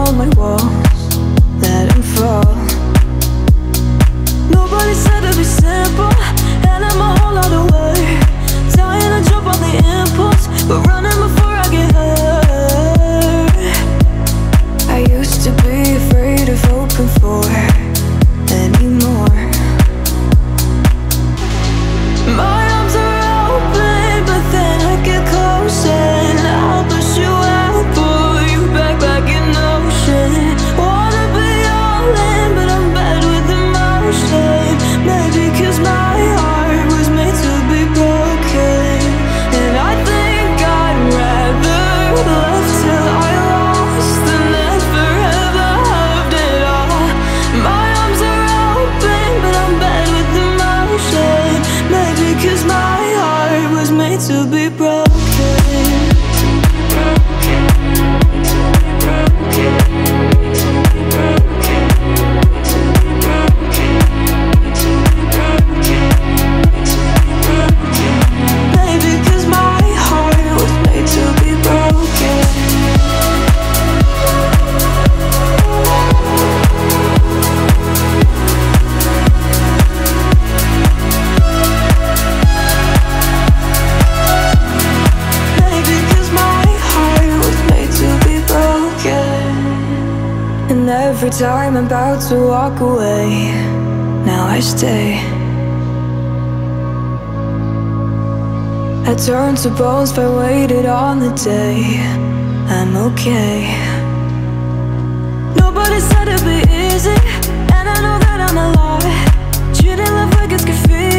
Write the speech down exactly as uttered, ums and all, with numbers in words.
all my walls, let them fall. Nobody said it'd be simple, and I'm a whole lot away. Dying to jump on the impulse, but running before I get hurt. I used to be afraid of hoping for anymore. My arms are open, but then I get close and I'll push you out, pull you back like an ocean. Wanna be all in, but I'm bad with emotion. Maybe cause my heart was made to be broken, and I think I'd rather love till I lost than never ever loved at all. My arms are open, but I'm bad with emotion. Maybe cause my heart was made to be broken. Maybe cause my heart was made to be broken. Maybe cause my heart was made to be broken. And every time I'm about to walk away, now I stay. I turn to bones if I waited on the day I'm okay. Nobody said it'd be easy, and I know that I'm a lie. Treating love like it's graffiti.